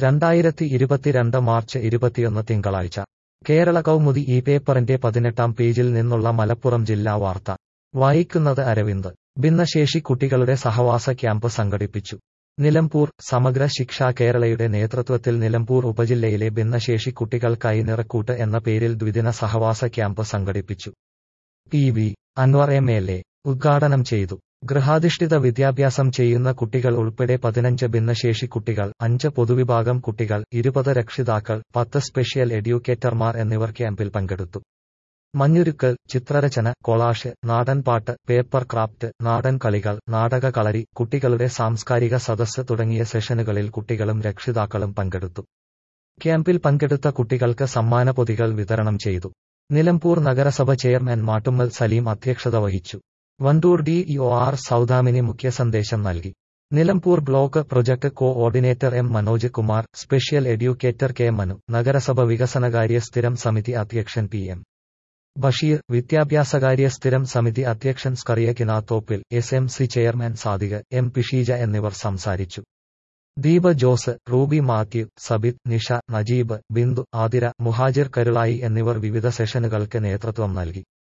2022 March 21 തിങ്കളാഴ്ച കേരള കൗമുദി ഈ പേപ്പറിന്റെ 18-ാം പേജിൽ നിന്നുള്ള മലപ്പുറം ജില്ലാ വാർത്ത വായിക്കുന്നത് അരവിന്ദ്. ഭിന്നശേഷി കുട്ടികളുടെ സഹവാസ ക്യാമ്പ് സംഘടിപ്പിച്ചു. നിലമ്പൂർ. സമഗ്ര ശിക്ഷ കേരളയുടെ നേതൃത്വത്തിൽ നിലമ്പൂർ ഉപജില്ലയിലെ ഭിന്നശേഷി കുട്ടികൾക്കായി നിറക്കൂട്ട് എന്ന പേരിൽ ദ്വിദിന സഹവാസ ക്യാമ്പ് സംഘടിപ്പിച്ചു. പി. അൻവർ എം.എൽ.എ. ഉദ്ഘാടനം ചെയ്തു. ഗൃഹാധിഷ്ഠിത വിദ്യാഭ്യാസം ചെയ്യുന്ന കുട്ടികൾ ഉൾപ്പെടെ 15 ഭിന്നശേഷി കുട്ടികൾ, 5 പൊതുവിഭാഗം കുട്ടികൾ, 20 രക്ഷിതാക്കൾ, 10 സ്പെഷ്യൽ എഡ്യൂക്കേറ്റർമാർ എന്നിവർ ക്യാമ്പിൽ പങ്കെടുത്തു. മഞ്ഞുരുക്കൽ, ചിത്രരചന, കൊളാഷ്, നാടൻപാട്ട്, പേപ്പർ ക്രാഫ്റ്റ്, നാടൻ കളികൾ, നാടക കളരി, കുട്ടികളുടെ സാംസ്കാരിക സദസ്സ് തുടങ്ങിയ സെഷനുകളിൽ കുട്ടികളും രക്ഷിതാക്കളും പങ്കെടുത്തു. ക്യാമ്പിൽ പങ്കെടുത്ത കുട്ടികൾക്ക് സമ്മാനപ്പൊതികൾ വിതരണം ചെയ്തു. നിലമ്പൂർ നഗരസഭ ചെയർമാൻ മാട്ടുമ്മൽ സലീം അധ്യക്ഷത വഹിച്ചു. വണ്ടൂർ DEO സൗദാമിനി മുഖ്യസന്ദേശം നൽകി. Nilambur block project coordinator M. Manoj Kumar, special educator K. Manu, നഗരസഭ വികസനകാര്യ സ്ഥിരം സമിതി അധ്യക്ഷൻ PM. ബഷീർ, വിദ്യാഭ്യാസകാര്യ സ്ഥിരം സമിതി അധ്യക്ഷൻ Skaria Kinathoppil, SMC chairman Sadiq, M. Pisheeja എന്നിവർ സംസാരിച്ചു. ദീപ ജോസ്, റൂബി മാത്യു, സബിത്, നിഷ, നജീബ്, ബിന്ദു, ആതിര, മുഹാജിർ കരുളായി എന്നിവർ വിവിധ സെഷനുകൾക്ക് നേതൃത്വം നൽകി.